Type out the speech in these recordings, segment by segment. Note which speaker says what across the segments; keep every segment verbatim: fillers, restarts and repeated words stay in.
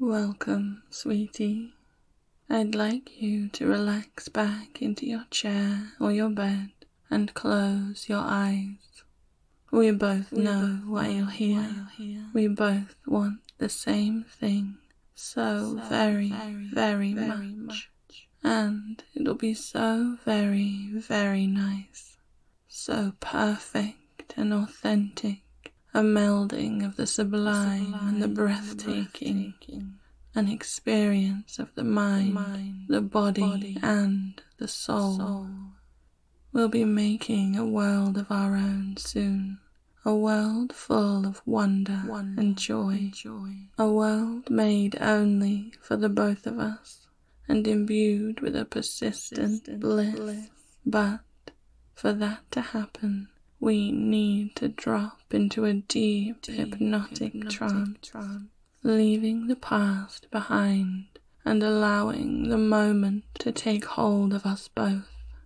Speaker 1: Welcome, sweetie. I'd like you to relax back into your chair or your bed and close your eyes. We both we know both why, know you're here. why you're here. We both want the same thing so, so very, very, very, very much. much. And it'll be so very, very nice. So perfect and authentic. A melding of the sublime, the sublime and the breathtaking, breathtaking. An experience of the mind, the, mind, the body, body and the soul. soul. We'll be making a world of our own soon, a world full of wonder, wonder and, joy. and joy, a world made only for the both of us and imbued with a persistent, persistent bliss. bliss. But for that to happen, we need to drop into a deep, deep hypnotic, hypnotic trance, trance, leaving the past behind and allowing the moment to take hold of us both.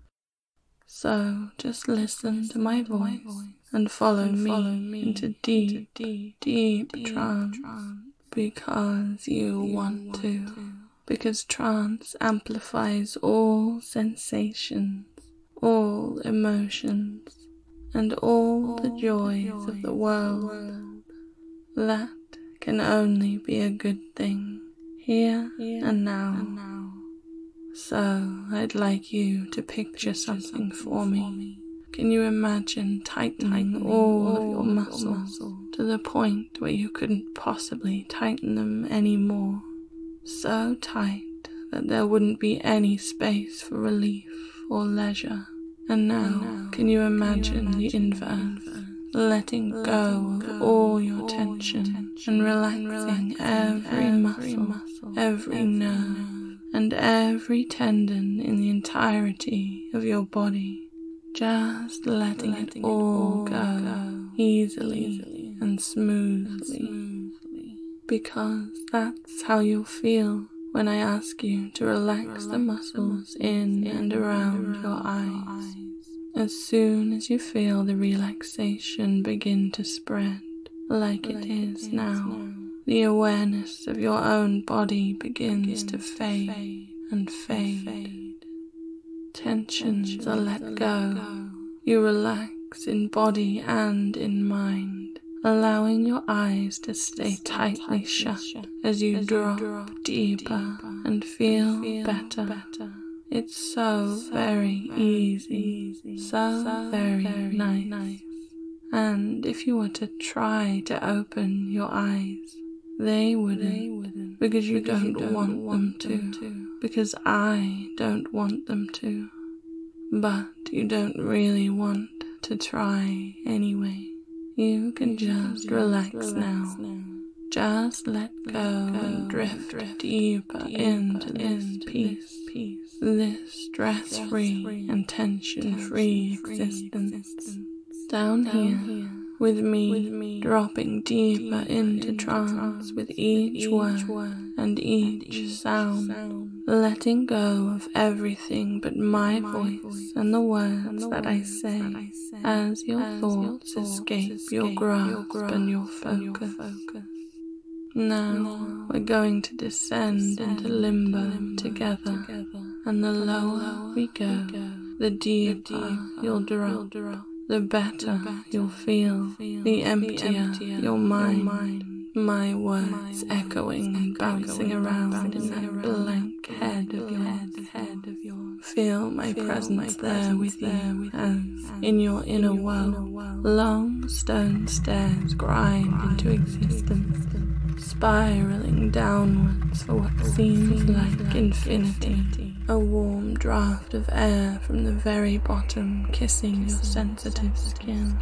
Speaker 1: So just listen, listen to my to voice, my voice and follow, and me, follow me into deep, into deep, deep, deep trance, trance because you, you want, want to. to. Because trance amplifies all sensations, all emotions, and all, all the, joys the joys of the world. The world. That can only be a good thing, here, here and, now. and now. So, I'd like you to picture, picture something, something for me. me. Can you imagine tightening, tightening all, all of your muscles, your muscles to the point where you couldn't possibly tighten them anymore? So tight that there wouldn't be any space for relief or leisure. And now, and now can you imagine, can you imagine the inverse, inverse letting, letting go of go all your all tension, tension and relaxing, relaxing every, every muscle, muscle, every, every nerve, nerve, and every tendon in the entirety of your body, just letting, letting it all, it all go, go easily, easily and, smoothly, and smoothly, because that's how you'll feel when I ask you to relax, relax the muscles in and around, around your eyes. eyes. As soon as you feel the relaxation begin to spread, like, like it is, it is now, now, the awareness of your own body begins, begins to fade, fade and fade. fade. Tensions, Tensions are let, let go. go. You relax in body and in mind, allowing your eyes to stay tightly, tightly shut, shut as you as drop, drop deeper, deeper and feel, feel better. better. It's so, so very, very easy, easy, so, so very, very nice. nice. And if you were to try to open your eyes, they wouldn't, they wouldn't because, you, because don't you don't want, want them, them to, to, because I don't want them to. But you don't really want to try anyway. You can you just, can relax, just relax now. now. Just let go, let go and drift, drift deeper, deeper into this into peace, this, peace, this stress-free stress and tension-free existence. existence. Down, Down here, here with, me, with me, dropping deeper, deeper into, into trance, trance with each, each word, word and each, and each sound, sound, letting go of everything but my, my voice, voice and the words, and the that, words I say, that I say as your as thoughts, your thoughts escape, escape your grasp, your grasp and your focus. And your focus. Now, now we're going to descend, descend into limbo, limbo together, together, and the and lower, lower we, go, we go, the deeper, the deeper you'll, drop, you'll drop, the better, the better you'll feel, feel the, emptier the emptier your mind, your mind my words my echoing words and bouncing around, bouncing in that around blank head of yours. Head of yours. Feel my feel presence my there with you, with as in your inner in your world, inner world, long stone stairs grind into existence, spiraling downwards for what seems like infinity. A warm draft of air from the very bottom kissing your sensitive skin.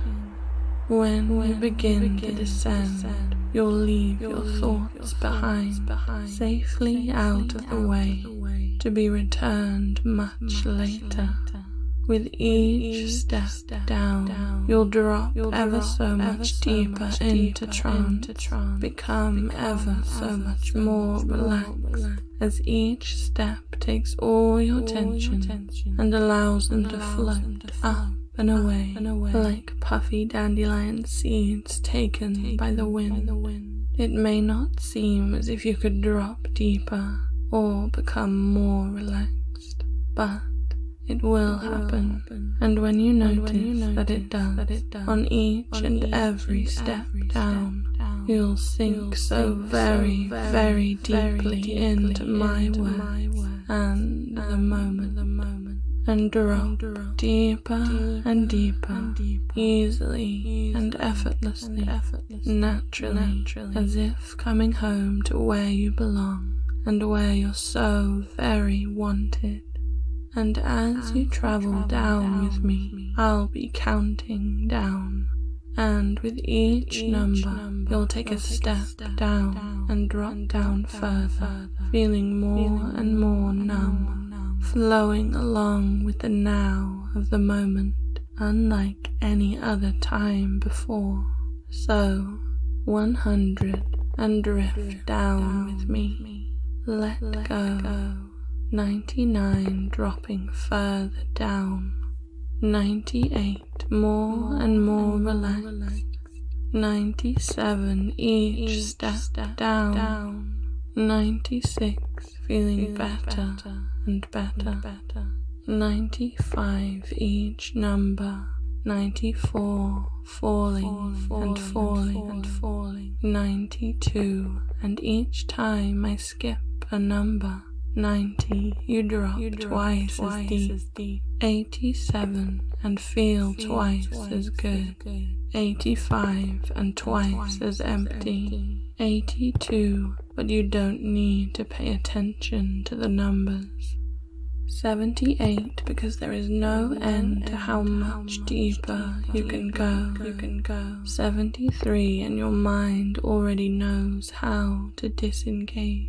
Speaker 1: When you begin to descend, you'll leave your thoughts behind, safely out of the way, to be returned much later. With each step down, you'll drop ever so much deeper into trance, become ever so much more relaxed, as each step takes all your tension and allows them to float up and away like puffy dandelion seeds taken by the wind. It may not seem as if you could drop deeper or become more relaxed, but it will happen, and when you notice that it does, on each and every step down, you'll sink so very, very deeply into my words and the moment, and drop deeper and deeper, easily and effortlessly, naturally, as if coming home to where you belong and where you're so very wanted. And as you travel down with me, I'll be counting down, and with each number you'll take a step down and drop down further, feeling more and more numb, flowing along with the now of the moment, unlike any other time before. So, one hundred, and drift down with me. Let go. ninety-nine, dropping further down. ninety-eight, more and more relaxed. ninety-seven, each step down. ninety-six, feeling better and better. ninety-five, each number. ninety-four, falling and falling and falling. ninety-two, and each time I skip a number. ninety, you drop you twice, twice as, deep. as deep. eighty-seven, and feel, feel twice, twice as good. good. eighty-five, and twice, twice as empty. empty. eighty-two, but you don't need to pay attention to the numbers. seventy-eight, because there is no, no end to how much how deeper, deeper you can go. You can go. seventy-three, and your mind already knows how to disengage.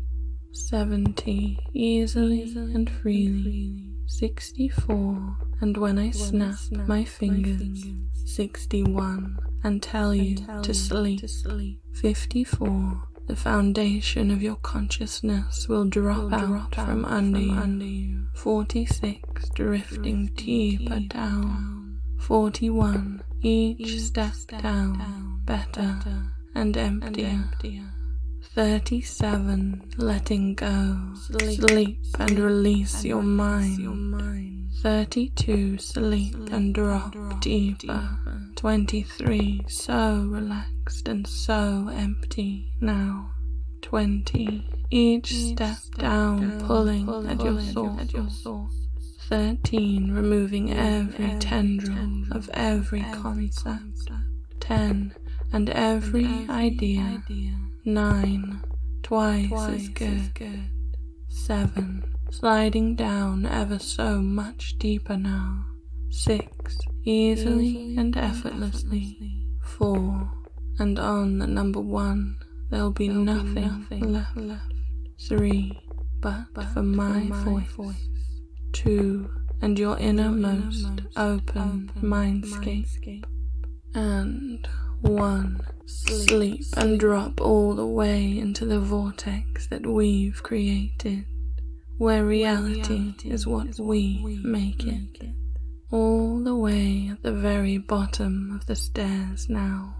Speaker 1: seventy, easily and freely. sixty-four, and when I snap my fingers. sixty-one, and tell you to sleep. fifty-four, the foundation of your consciousness will drop out from under you. forty-six, drifting deeper down. forty-one, each step down, better and emptier. thirty-seven, letting go, sleep, sleep and release and your, release mind. your mind. thirty-two, sleep, sleep and drop, drop deeper. deeper. twenty-three, so relaxed and so empty now. twenty, each, each step, step down, down pulling, pulling at your thoughts. thirteen, removing every, every tendril, tendril of every, every concept. concept. ten, and every, and every idea. idea. Nine, twice, twice as, good. as good. Seven, sliding down ever so much deeper now. Six, easily, easily and effortlessly. effortlessly. Four, and on the number one, there'll be, there'll nothing, be nothing left. left. Three, but, but for my, for my voice. voice. Two, and your innermost, your innermost open, open mindscape. mindscape. And one, sleep, sleep and drop all the way into the vortex that we've created, where reality, where reality is what is we, we make, make it. it. All the way at the very bottom of the stairs now,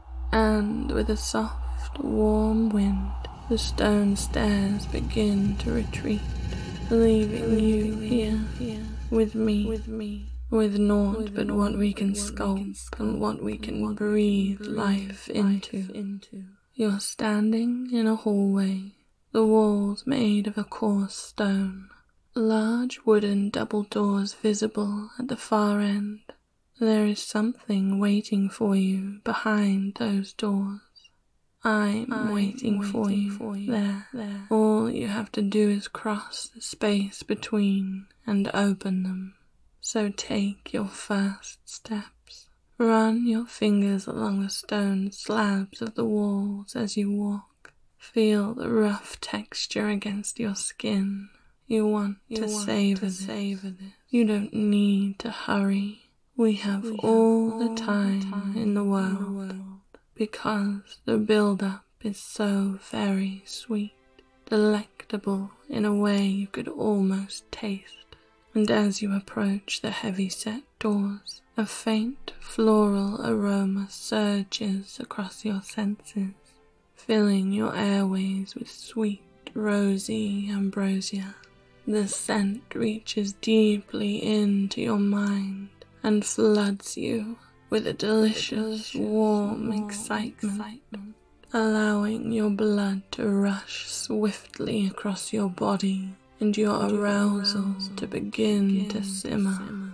Speaker 1: and with a soft, warm wind, the stone stairs begin to retreat, leaving you here, here with me. With me. With naught with but what we can sculpt and what we can breathe life into. into. You're standing in a hallway, the walls made of a coarse stone, large wooden double doors visible at the far end. There is something waiting for you behind those doors. I'm, I'm waiting, waiting for you, for you there. there. All you have to do is cross the space between and open them. So take your first steps. Run your fingers along the stone slabs of the walls as you walk. Feel the rough texture against your skin. You want you to, want savor, to this. savor this. You don't need to hurry. We have, we all, have all the time, the time in, the world, in the world because the build-up is so very sweet, delectable in a way you could almost taste. And as you approach the heavy-set doors, a faint floral aroma surges across your senses. filling your airways with sweet, rosy ambrosia. The scent reaches deeply into your mind and floods you with a delicious, warm excitement, allowing your blood to rush swiftly across your body and your arousal to begin to simmer.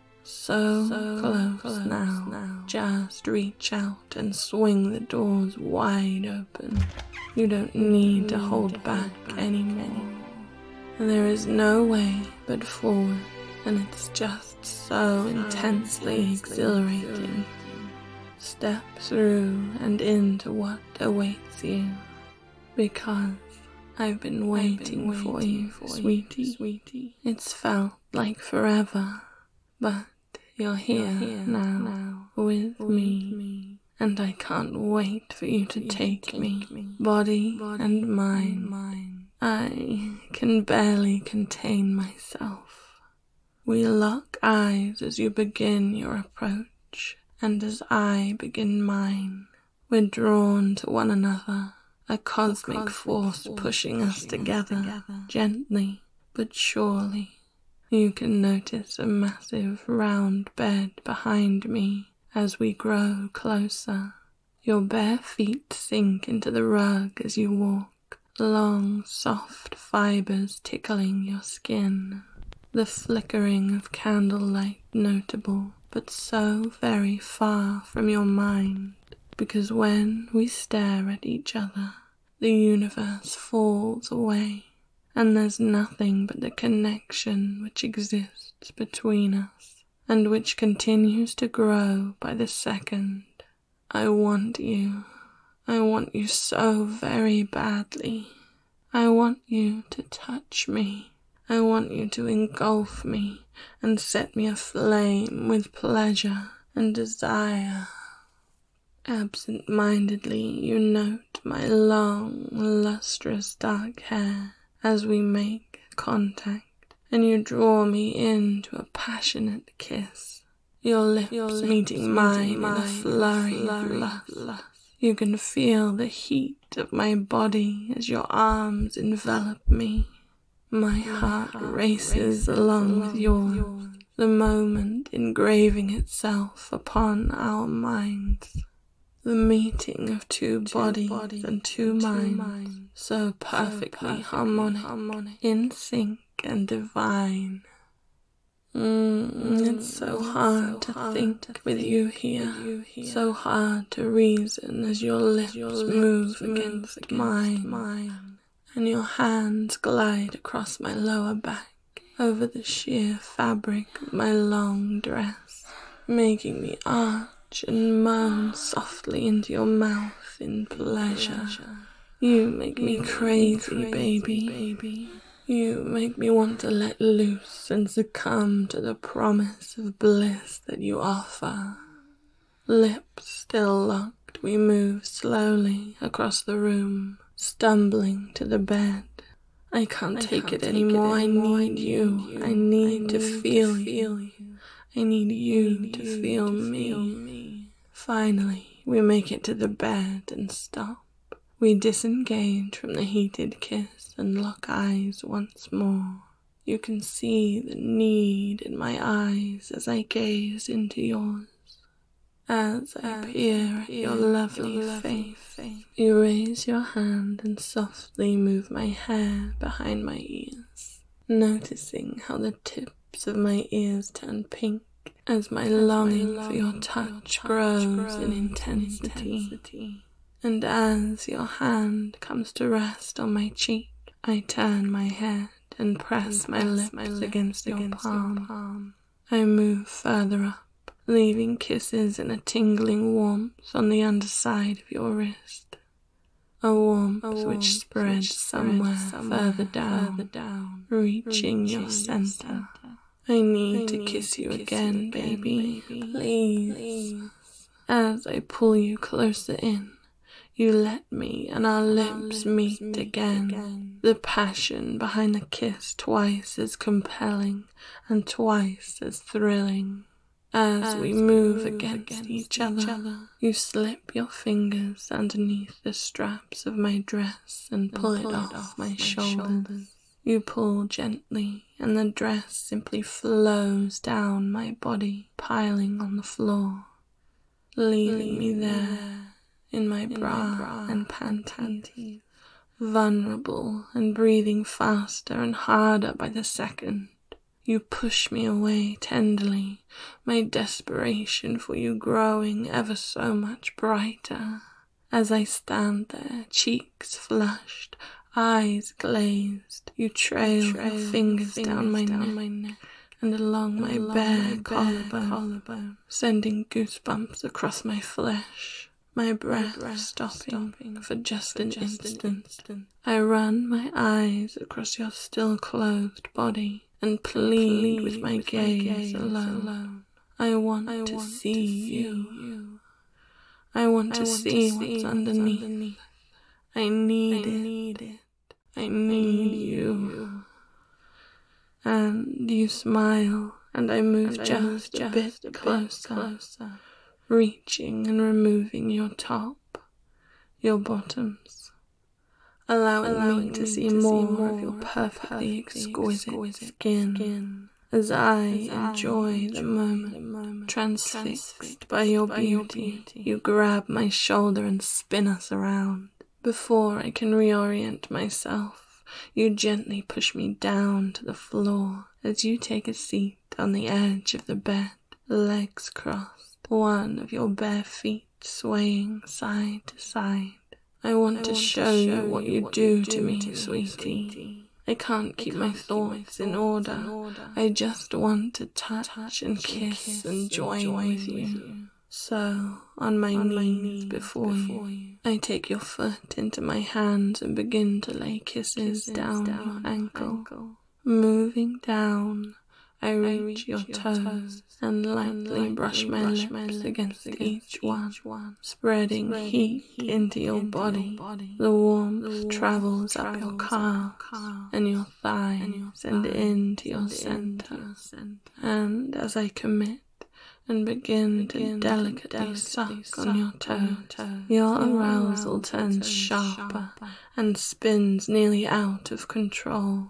Speaker 1: So, so close, close now. now, just reach out and swing the doors wide open. You don't need to hold back anymore. There is no way but forward, and it's just so intensely exhilarating. Step through and into what awaits you, because I've been waiting, I've been waiting for you, for sweetie. You, sweetie. It's felt like forever, but you're here, you're here now, now with, with me. me, and I can't wait for you to, for take, you to take me, me, body, body and mind. And mind. I can barely contain myself. We lock eyes as you begin your approach, and as I begin mine. We're drawn to one another, a cosmic, cosmic force, force pushing, pushing us together, together, gently but surely. You can notice a massive round bed behind me as we grow closer. Your bare feet sink into the rug as you walk, long, soft fibers tickling your skin. The flickering of candlelight notable, but so very far from your mind, because when we stare at each other, the universe falls away, and there's nothing but the connection which exists between us, and which continues to grow by the second. I want you. I want you so very badly. I want you to touch me. I want you to engulf me and set me aflame with pleasure and desire. Absent-mindedly you note my long, lustrous dark hair as we make contact, and you draw me into a passionate kiss. Your lips, Your lips meeting mine, mine in a flurry, flurry of lust. lust. You can feel the heat of my body as your arms envelop me. My heart, heart races, races along, along with yours, yours, the moment engraving itself upon our minds. The meeting of two, two bodies, bodies and two, and minds, two minds, so perfectly, so perfectly harmonic, harmonic, in sync and divine. Mm, it's so hard, so to, hard think to think with you here, with you here. So hard to reason as your lips, as your lips move, move against, against mine, mine, and your hands glide across my lower back, over the sheer fabric of my long dress, making me arch and moan softly into your mouth in pleasure. You make me crazy, baby. baby. You make me want to let loose and succumb to the promise of bliss that you offer. Lips still locked, we move slowly across the room, stumbling to the bed. I can't I take can't it anymore. It anymore. I need you. you. I need, I to, need feel to feel you. you. I need you I need to, you feel, to me. feel me. Finally, we make it to the bed and stop. We disengage from the heated kiss and lock eyes once more. You can see the need in my eyes as I gaze into yours. As I as peer at your lovely, your lovely face, face, you raise your hand and softly move my hair behind my ears, noticing how the tips of my ears turn pink as my as longing, my longing for your touch, your touch grows, grows in intensity. In intensity. And as your hand comes to rest on my cheek, I turn my head and press, and my, press lips my lips against, against your, palm. your palm. I move further up, leaving kisses and a tingling warmth on the underside of your wrist. A warmth, a warmth which spreads which somewhere, somewhere further, down, further down, reaching, reaching your center. center. I need I to need kiss you kiss again, you again, baby. baby. Please. Please. As I pull you closer in, you let me, and our lips, our lips meet, meet again. again. The passion behind the kiss twice as compelling and twice as thrilling. As we move against each other, you slip your fingers underneath the straps of my dress and pull it off my shoulders. You pull gently, and the dress simply flows down my body, piling on the floor, leaving me there in my bra and panties, vulnerable and breathing faster and harder by the second. You push me away tenderly, my desperation for you growing ever so much brighter. As I stand there, cheeks flushed, eyes glazed, you trail your fingers down my neck and along my bare collarbone, sending goosebumps across my flesh. My breath stopping for just an instant. I run my eyes across your still-clothed body and plead with my gaze alone. I want to see you. I want to see what's underneath. I need it. I need you. And you smile, and I move just a bit closer, reaching and removing your top, your bottoms, allowing me to see more of your perfectly exquisite skin as I enjoy the moment. Transfixed by your beauty, you grab my shoulder and spin us around. Before I can reorient myself, you gently push me down to the floor as you take a seat on the edge of the bed, legs crossed, one of your bare feet swaying side to side. I want I to want show to show you what you, what do, you do to me, to sweetie. sweetie. I can't keep, I can't my, keep thoughts my thoughts in order. In order. I just want to touch, touch and kiss and, kiss and join, join with you. you. So, on my on knees, my knees before, before you, you, I take your foot into my hands and begin to lay kisses, kisses down, down your ankle. ankle. Moving down, I reach, I reach your, your toes, toes and lightly, and lightly brush, my, brush lips my lips against, against each one, one spreading, spreading heat, heat into your into body. Your body. The warmth, the warmth travels, travels up your calves calf, and your thighs and, your thighs, and into your center. And as I commit and begin, begin to delicately, delicately suck, suck on your toes, toes. Your, your arousal turns, turns sharper, sharper and spins nearly out of control.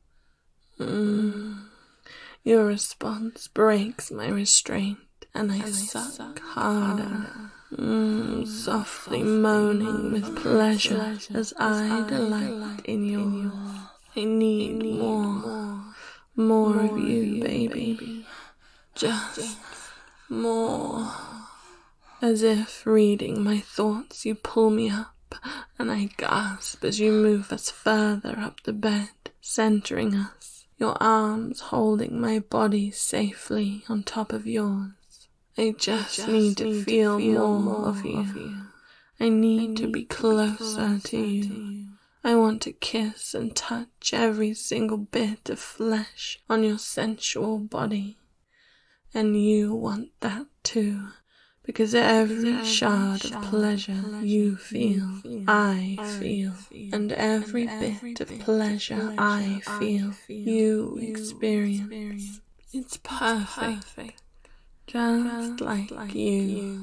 Speaker 1: Mm. Your response breaks my restraint, and I, and suck, I suck harder, harder. Mm, softly moaning with pleasure as, as I delight, delight in yours. I need, I need more, more, more, more of you, you baby. baby. Just, Just more. As if reading my thoughts, you pull me up, and I gasp as you move us further up the bed, centering us, your arms holding my body safely on top of yours. I just, I just need to need feel, to feel more, more of, you. of you. I need, I need to be closer, closer to, you. to you. I want to kiss and touch every single bit of flesh on your sensual body. And you want that too, because every, every shard, shard of pleasure, pleasure you feel, feel I, I feel, feel, and every, and every bit of pleasure, pleasure I, feel, I feel, you, you experience. experience. It's perfect, perfect. Just, just like, like you. you.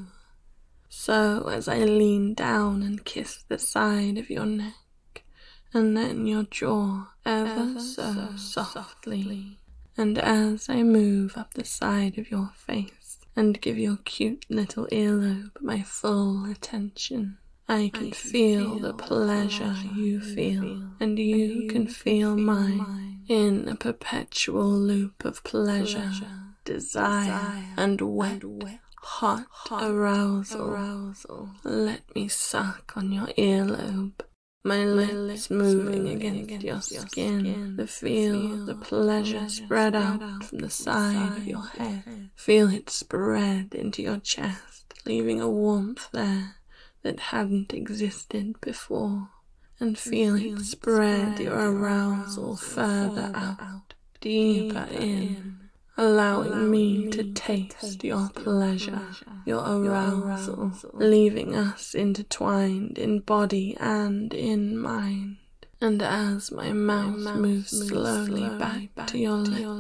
Speaker 1: So as I lean down and kiss the side of your neck, and then your jaw ever, ever so, so softly, softly. And as I move up the side of your face and give your cute little earlobe my full attention, I can, I can feel, feel the pleasure, pleasure you feel, feel and you, and you can feel, feel mine, mine in a perpetual loop of pleasure, pleasure desire, desire, and wet, and wet hot, hot arousal. arousal. Let me suck on your earlobe. My lips, My lips moving, moving against, against your skin, skin. The feel, feel the pleasure, pleasure spread out, out from the side, side of your head. head. Feel it spread into your chest, leaving a warmth there that hadn't existed before. And feel, and feel it spread, spread your arousal, arousal further out, out deeper, deeper in. in. Allowing, allowing me, me to taste, taste your pleasure, your, pleasure, your arousal, your arousal, leaving us intertwined in body and in mind. And as my mouth, my mouth moves, moves slowly, slowly back, back to your lips, your lips,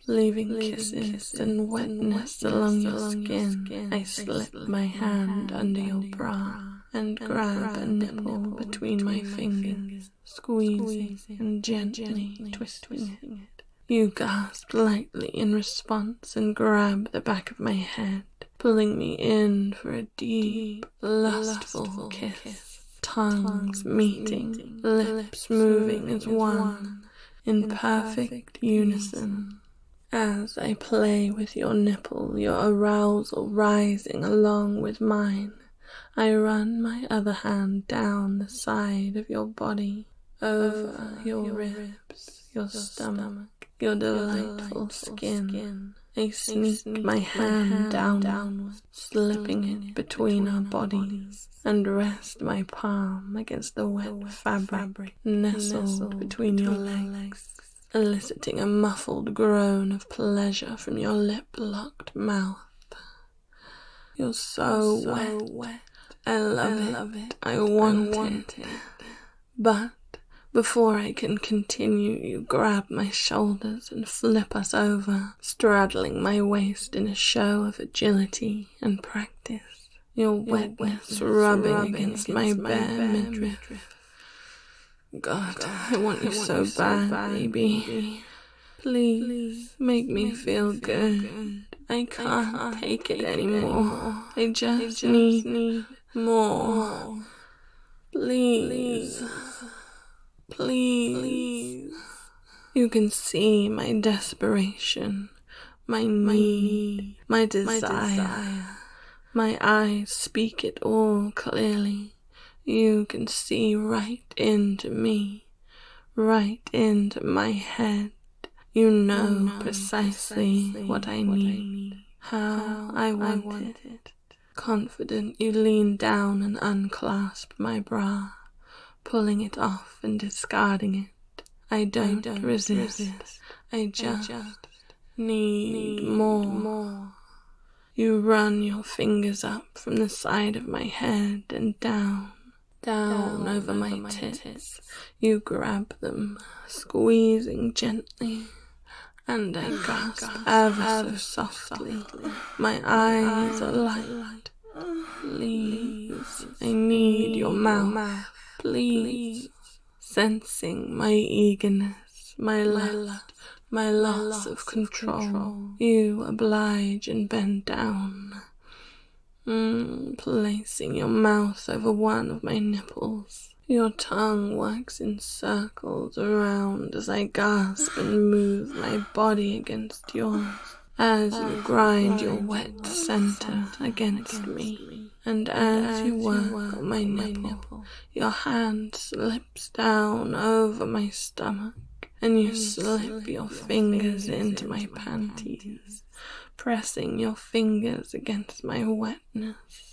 Speaker 1: leaving kisses and wetness along your skin. I slip my hand under your bra and grab a nipple between my fingers, squeezing and gently twisting it. You gasp lightly in response and grab the back of my head, pulling me in for a deep, lustful kiss. Tongues meeting, lips moving as one, in perfect unison. As I play with your nipple, your arousal rising along with mine, I run my other hand down the side of your body, over your ribs, your stomach, your delightful skin. I sneak my hand downwards, slipping it between our bodies, and rest my palm against the wet fabric nestled between your legs, eliciting a muffled groan of pleasure from your lip-locked mouth. You're so, so wet. I love, I love it. it. I want, I want it. it. But before I can continue, you grab my shoulders and flip us over, straddling my waist in a show of agility and practice. Your wetness rubbing, rubbing against, against my bare, bare midriff. midriff. God, God, I want you, I want so, you so bad, bad, baby. baby. Please, Please make me make feel, me feel good. good. I can't, I can't take, take it anymore. anymore. I just, I just need, need more. more. Please. Please. Please. Please. You can see my desperation, my need, my desire. My, desire. my eyes speak it all clearly. You can see right into me, right into my head. You know, you know precisely, precisely what I what need, I need. How, how I want, I want it. it. Confident, you lean down and unclasp my bra, pulling it off and discarding it. I don't, I don't resist. resist. I just, I just need, need more. more. You run your fingers up from the side of my head and down, down, down over, over my, my tits. tits. You grab them, squeezing gently, and I gasp ever so softly. My eyes are light. Please, I need your mouth. Please, sensing my eagerness, my lust, my loss of control, you oblige and bend down, mm, placing your mouth over one of my nipples. Your tongue works in circles around as I gasp and move my body against yours, as you grind your wet center against me, and as you work on my nipple, your hand slips down over my stomach, and you slip your fingers into my panties, pressing your fingers against my wetness.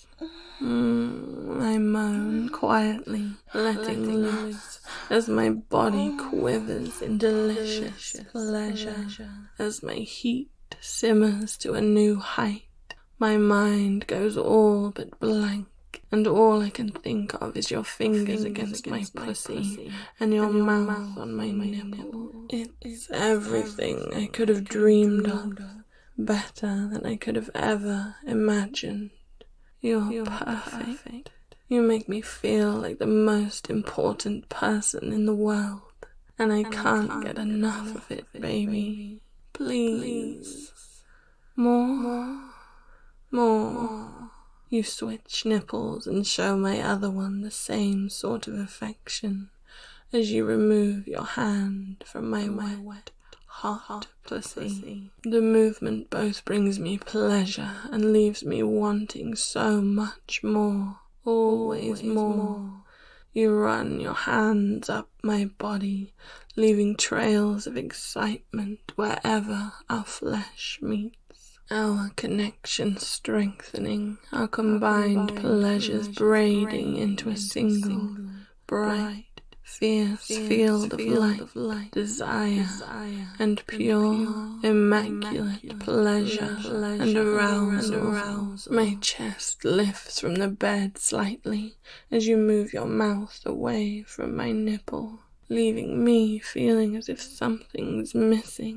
Speaker 1: Mm, I moan quietly, letting loose as my body quivers in delicious pleasure, as my heat simmers to a new height. My mind goes all but blank, and all I can think of is your fingers, fingers against, against my, pussy, my pussy and your, and your mouth, mouth on my, my nipple. It's, it's everything, everything I could have dreamed, dreamed of, of, better than I could have ever imagined. You're, You're perfect. perfect. You make me feel like the most important person in the world, and I, and can't, I can't get enough, enough of it, baby. baby. Please. Please. More. More. More. More. You switch nipples and show my other one the same sort of affection as you remove your hand from my, my wet, wet, hot, hot pussy. pussy. The movement both brings me pleasure and leaves me wanting so much more, always, always more. more. You run your hands up my body, leaving trails of excitement wherever our flesh meets. Our connection strengthening, our combined, our combined pleasures braiding into a single, single bright, fierce, fierce field, of, field light, of light, desire, desire and pure, and pure immaculate, immaculate pleasure, pleasure and arousal. And arousal. My chest lifts from the bed slightly as you move your mouth away from my nipple, leaving me feeling as if something's missing.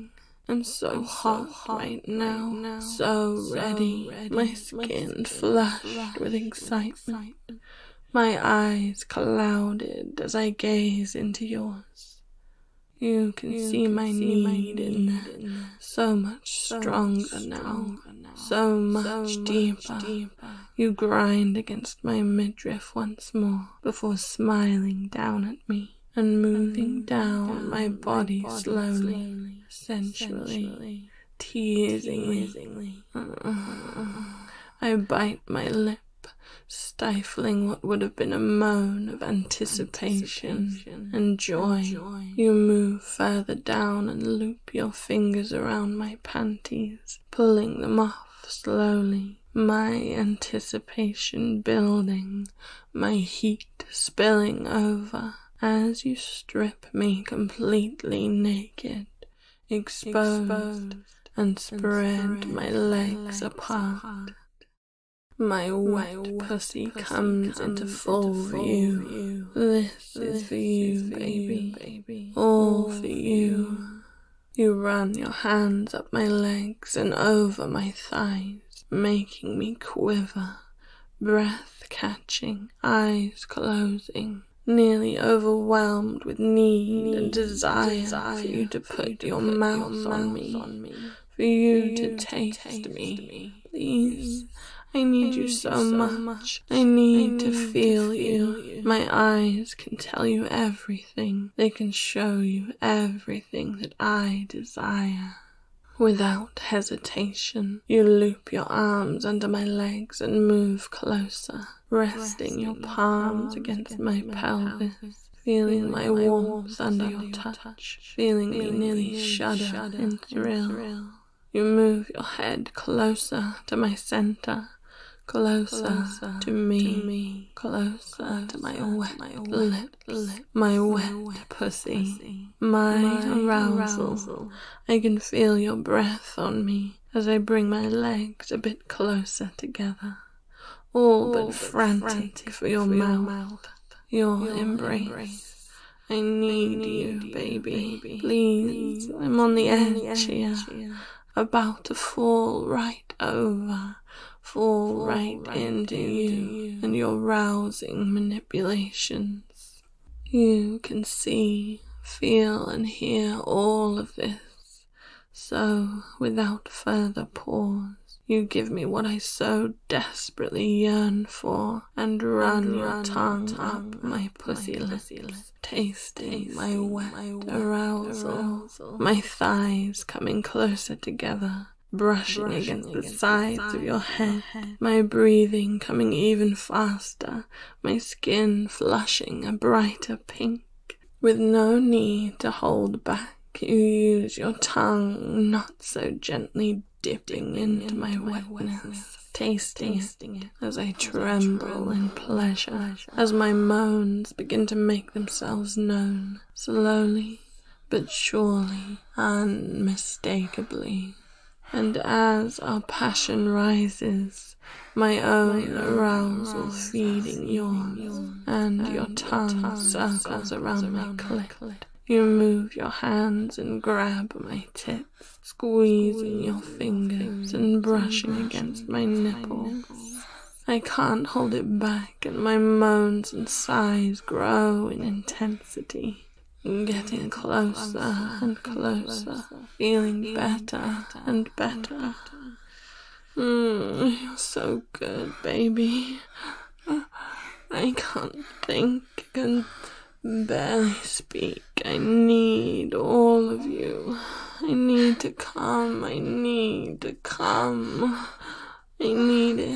Speaker 1: I'm so hot right now, so ready, my skin flushed with excitement, my eyes clouded as I gaze into yours. You can see my need in there, so much stronger now, so much deeper. You grind against my midriff once more before smiling down at me and moving down my body slowly, sensually, teasing me. I bite my lip, stifling what would have been a moan of anticipation and joy. You move further down and loop your fingers around my panties, pulling them off slowly. My anticipation building, my heat spilling over as you strip me completely naked, exposed, and spread my legs apart. My wet pussy comes into full view. This is for you, baby. All for you. You run your hands up my legs and over my thighs, making me quiver, breath catching, eyes closing, nearly overwhelmed with need and desire for you to put your mouth on me, for you to taste me. Please. I need you so much. I need to feel you. My eyes can tell you everything. They can show you everything that I desire. Without hesitation, you loop your arms under my legs and move closer, resting your palms against my pelvis, feeling my warmth under your touch, feeling me nearly shudder in thrill. You move your head closer to my center, closer, closer to, me, to me, closer, closer to my wet, my lips, lips, my wet, wet pussy, pussy, my, my arousal. arousal. I can feel your breath on me as I bring my legs a bit closer together, all, all but, but frantic, frantic for your, for your mouth, mouth, your, your embrace. embrace. I need, I need you, you, baby. baby. Please, Please, I'm on the edge here, here, about to fall right over. Fall, Fall right, right into, into you, you and your rousing manipulations. You can see, feel and hear all of this. So, without further pause, you give me what I so desperately yearn for and run, and your run tongue, tongue up my pussy lips, lips, tasting my wet, my wet arousal, arousal, my thighs coming closer together, brushing, brushing against, against the sides, the sides of your head, head, my breathing coming even faster, my skin flushing a brighter pink. With no need to hold back, you use your tongue not so gently dipping into, into my wetness, wetness tasting, tasting it, it as I tremble, tremble in pleasure, pleasure, as my moans begin to make themselves known, slowly but surely, unmistakably. And as our passion rises, my own arousal feeding yours, and your tongue circles around my clit. You move your hands and grab my tits, squeezing your fingers and brushing against my nipples. I can't hold it back, and my moans and sighs grow in intensity. Getting closer and closer, feeling better and better. Mm, you're so good, baby. I can't think, can barely speak. I need all of you. I need to come, I need to come. I need it.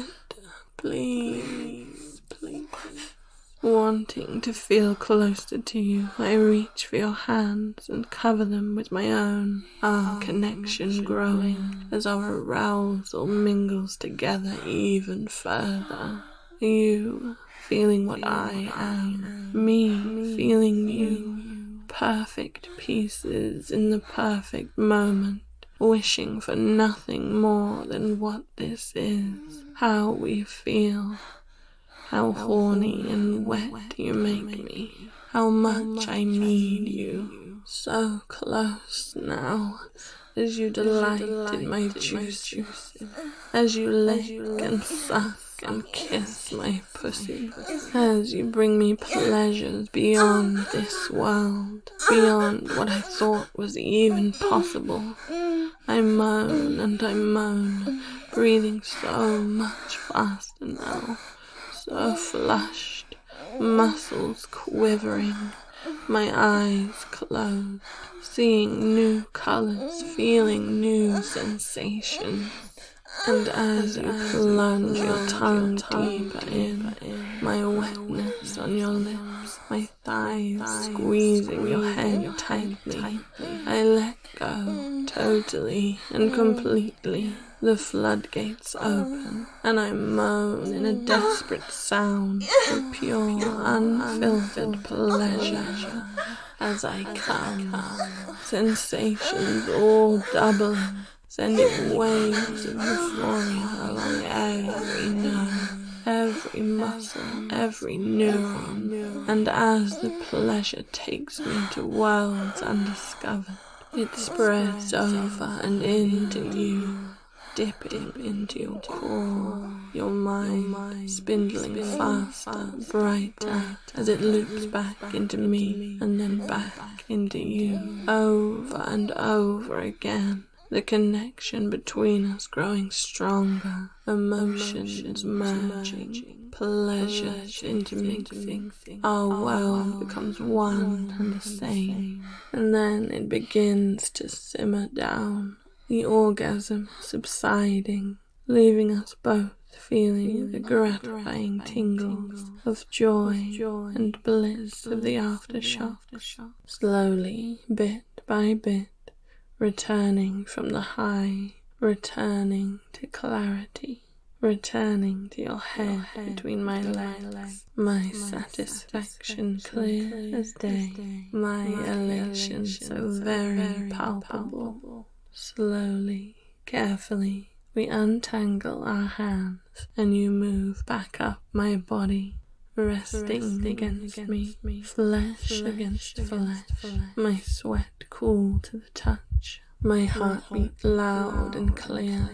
Speaker 1: Please, please. Wanting to feel closer to you, I reach for your hands and cover them with my own, our connection growing as our arousal mingles together even further. You feeling what I am, me feeling you, perfect pieces in the perfect moment, wishing for nothing more than what this is, how we feel. How horny and wet you make me, how much I need you, so close now, as you delight in my juices, as you lick and suck and kiss my pussy, as you bring me pleasures beyond this world, beyond what I thought was even possible. I moan and I moan, breathing so much faster now, so flushed, muscles quivering, my eyes closed, seeing new colors, feeling new sensations. And as you plunge your tongue deeper in, my wetness on your lips, my thighs squeezing your head tightly, I let go totally and completely. The floodgates open, and I moan in a desperate sound of pure, unfiltered pleasure as I come, sensations all doubling, sending waves of euphoria along every nerve, every muscle, every neuron, and as the pleasure takes me to worlds undiscovered, it spreads over and into you, dipping into your core, your mind, spindling faster, brighter, as it loops back into me and then back into you, over and over again. The connection between us growing stronger, emotions merging, pleasures intermixing. Our world becomes one and the same, and then it begins to simmer down, the orgasm subsiding, leaving us both feeling the gratifying tingles of joy and bliss of the aftershock, slowly, bit by bit, returning from the high, returning to clarity, returning to your head between my legs, my satisfaction clear as day, my elation so very palpable. Slowly, carefully, we untangle our hands, and you move back up my body, resting against me, flesh against flesh, my sweat cool to the touch, my heartbeat loud and clear.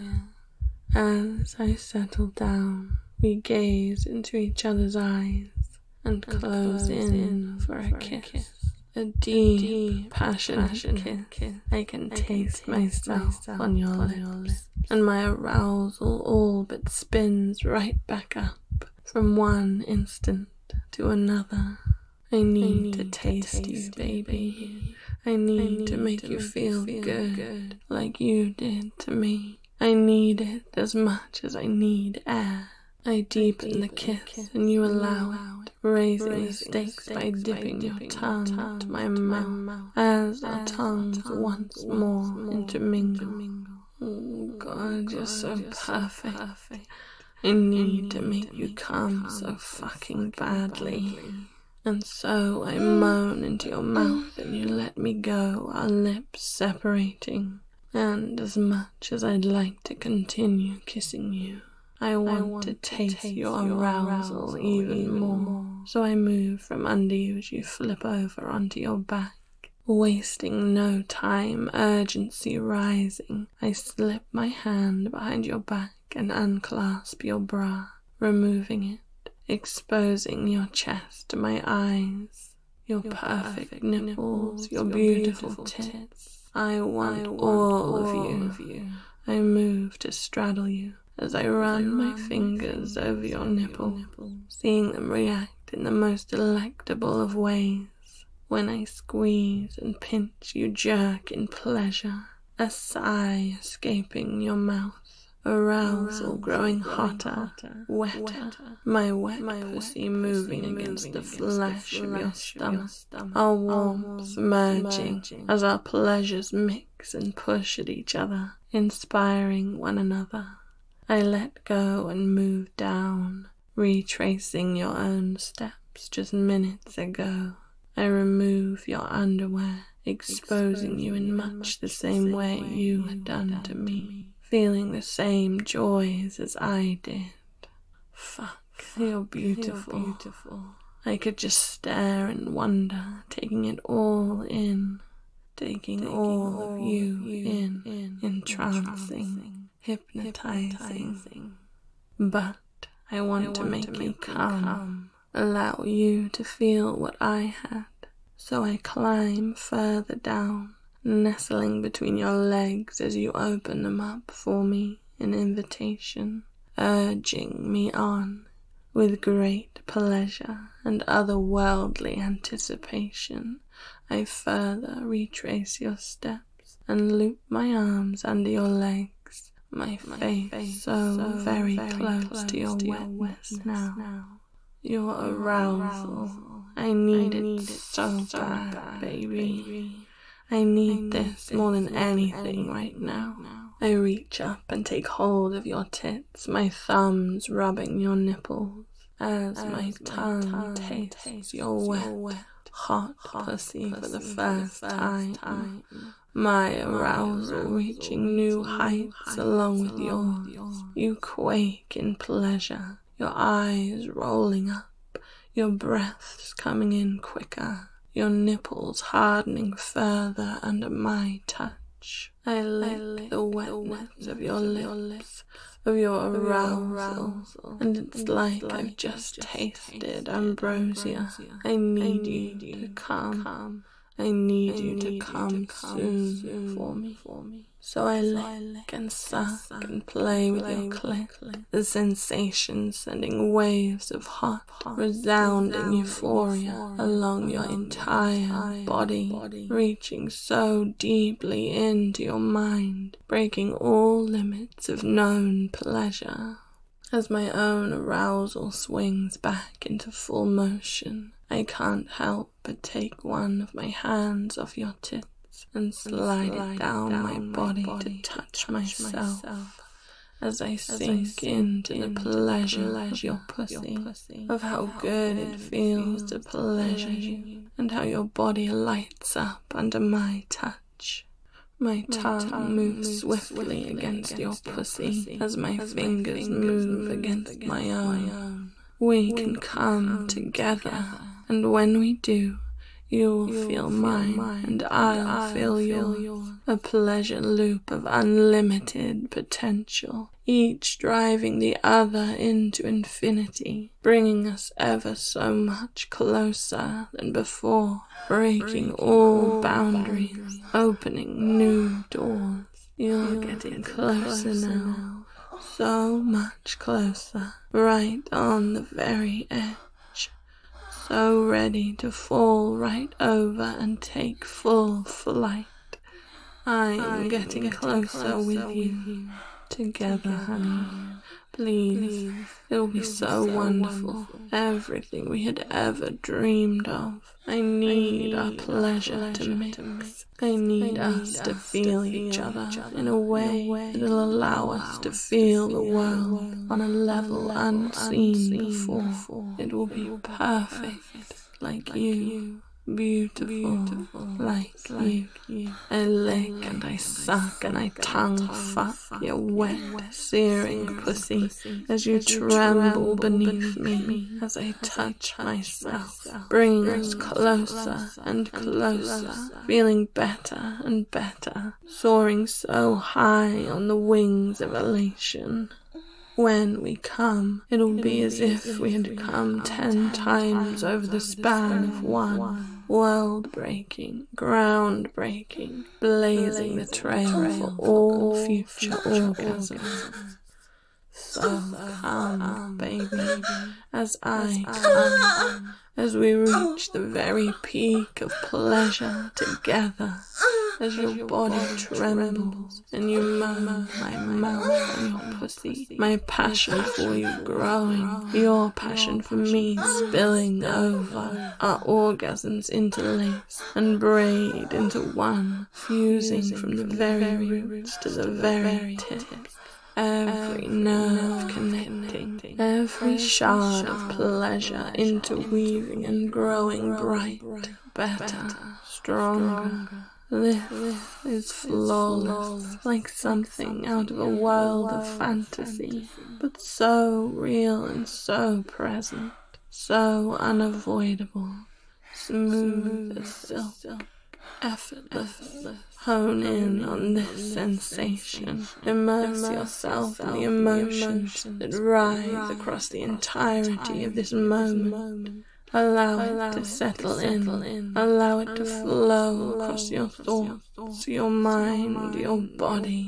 Speaker 1: As I settle down, we gaze into each other's eyes and close in for a kiss. A deep, passionate kiss. I can taste myself on your lips, and my arousal all but spins right back up from one instant to another. I need to taste you, baby. I need to make you feel good like you did to me. I need it as much as I need air. I deepen the kiss and you allow it, raising the stakes by dipping your tongue into my mouth as our tongues once more intermingle. Oh God, you're so perfect. I need to make you come so fucking badly. And so I moan into your mouth and you let me go, our lips separating. And as much as I'd like to continue kissing you, I want, I want to taste, to taste your, your arousal, arousal even, even more. more. So I move from under you as you flip over onto your back. Wasting no time, urgency rising, I slip my hand behind your back and unclasp your bra, removing it, exposing your chest to my eyes, your, your perfect, perfect nipples, your beautiful, beautiful tits. tits. I want, I want all, all of, you. of you. I move to straddle you as I run my fingers over your nipple, seeing them react in the most delectable of ways. When I squeeze and pinch, you jerk in pleasure, a sigh escaping your mouth, arousal growing hotter, wetter, my wet pussy moving against the flesh of your stomach, our warmth merging as our pleasures mix and push at each other, inspiring one another. I let go and move down, retracing your own steps just minutes ago. I remove your underwear, exposing you in much the same way you had done to me, feeling the same joys as I did. Fuck, you're beautiful. I could just stare and wonder, taking it all in. taking, taking all, all of you, you in, in, entrancing, hypnotizing. But I want, I want to make, to make you come, come, allow you to feel what I had. So I climb further down, nestling between your legs as you open them up for me in invitation, urging me on with great pleasure and otherworldly anticipation. I further retrace your steps and loop my arms under your legs, my, my face, face so, so very, very close, close to your to wetness, wetness now. now. Your, your arousal, arousal, I need, I need it, it so, so bad, bad, baby. baby. I need, I need this more than anything, anything right now. now. I reach up and take hold of your tits, my thumbs rubbing your nipples, as, as my tongue, tongue tastes, tastes your wet, wet hot, hot pussy, pussy for the first, for the first time. time. My arousal my reaching new heights, heights along with yours. yours. You quake in pleasure, your eyes rolling up, your breaths coming in quicker, your nipples hardening further under my touch. I lick, I lick the wetness the of your lips, your lips of your arousal, arousal, and it's and like, like I've just, just tasted, tasted ambrosia. ambrosia. I need, I need you to come. come. I need, I you, need to you to come soon, soon for me. For me. So I so lick, I lick and suck and, and play with your clit, the sensation sending waves of hot, hot resounding euphoria, euphoria along your entire, entire body, body, reaching so deeply into your mind, breaking all limits of known pleasure. As my own arousal swings back into full motion, I can't help but take one of my hands off your tits and slide, and slide it down, down my, body my body to touch, to touch myself, myself as I sink, as I sink into, into the pleasure, pleasure of your pussy, your pussy of how, how good it feels, feels to pleasure you, you, and how your body lights up under my touch. My tongue, my tongue moves, moves swiftly, swiftly against, against your pussy, pussy as my as fingers, fingers move, move against, against my, own. my own. We, we can come, come together, together, and when we do, you'll, you'll feel, feel mine, mine, and I'll, I'll feel, feel yours. yours. A pleasure loop of unlimited potential, each driving the other into infinity, bringing us ever so much closer than before, breaking, breaking all boundaries, boundaries, opening new doors. You're, You're getting, getting closer, closer now. now, so much closer, right on the very edge. So ready to fall right over and take full flight. I am getting, getting closer, closer with, with you. you. Together, Together, honey. Please, Please. It'll be it'll so, be so wonderful. wonderful. Everything we had ever dreamed of. I need, I need our pleasure, pleasure to mix. To mix. I need, I need us, us to feel, to feel each other in a way, in a way that'll allow us to feel the world, world on a level, level unseen, unseen before. before. It will be perfect, perfect like, like you. you. Beautiful, Beautiful, like, like you. you. I lick and, and I suck and I tongue, tongue fuck, fuck your wet, wet searing, searing pussy, pussy as you, as you tremble, tremble beneath, beneath me, me as I touch myself, myself bringing bring us closer, closer and closer, closer, feeling better and better, soaring so high on the wings of elation. When we come, it'll, it'll be as be if, if we had we come, come ten times over the span of one, one. World-breaking, ground-breaking, blazing the trail, trail for all future orgasms. orgasms. So come, baby, as I come, as we reach the very peak of pleasure together. As your, as your body, body trembles, trembles and you moan my mouth and your pussy, my passion for you growing, your passion for me spilling over, our orgasms interlace and braid into one, fusing from the very roots to the very tips. Every nerve connecting, every shard of pleasure interweaving and growing bright, better, stronger. This is flawless, like something out of a world of fantasy, but so real and so present, so unavoidable, smooth as silk, effortless. Hone in on this sensation. Immerse yourself in the emotions that rise across the entirety of this moment. Allow it to settle in. Allow it to flow across your thoughts, your mind, your body.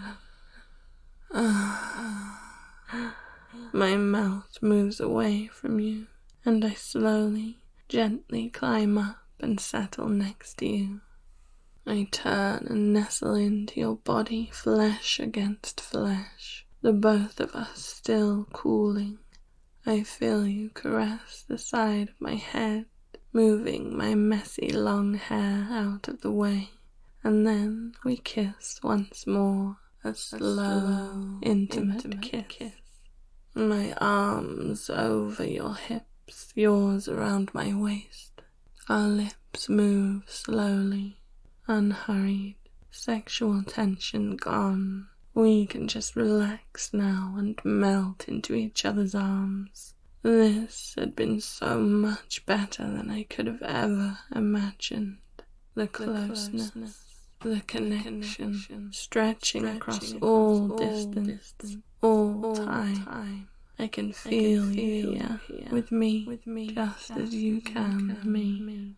Speaker 1: My mouth moves away from you, and I slowly, gently climb up and settle next to you. I turn and nestle into your body, flesh against flesh, the both of us still cooling. I feel you caress the side of my head, moving my messy long hair out of the way, and then we kiss once more, a slow, a slow intimate, intimate kiss. kiss. My arms over your hips, yours around my waist. Our lips move slowly, unhurried, sexual tension gone. We can just relax now and melt into each other's arms. This had been so much better than I could have ever imagined. The closeness, the connection, stretching across all distance, all time. I can feel you here with me, just as you can me.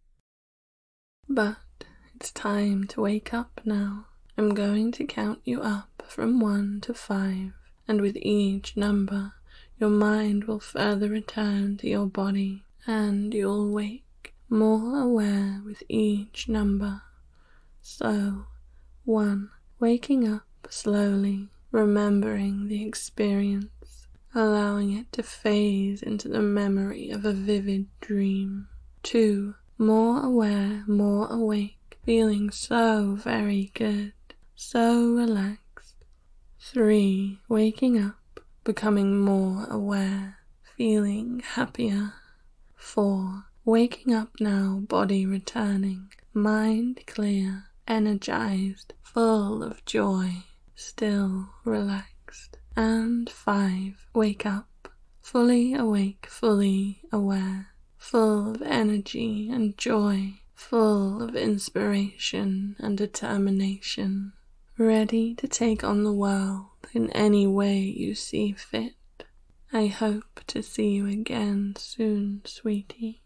Speaker 1: But it's time to wake up now. I'm going to count you up from one to five, and with each number, your mind will further return to your body, and you'll wake more aware with each number. So, one, waking up slowly, remembering the experience, allowing it to phase into the memory of a vivid dream. Two, more aware, more awake, feeling so very good. So relaxed. Three, waking up, becoming more aware, feeling happier. Four, waking up now, body returning, mind clear, energized, full of joy, still relaxed. And five, wake up, fully awake, fully aware, full of energy and joy, full of inspiration and determination. Ready to take on the world in any way you see fit. I hope to see you again soon, sweetie.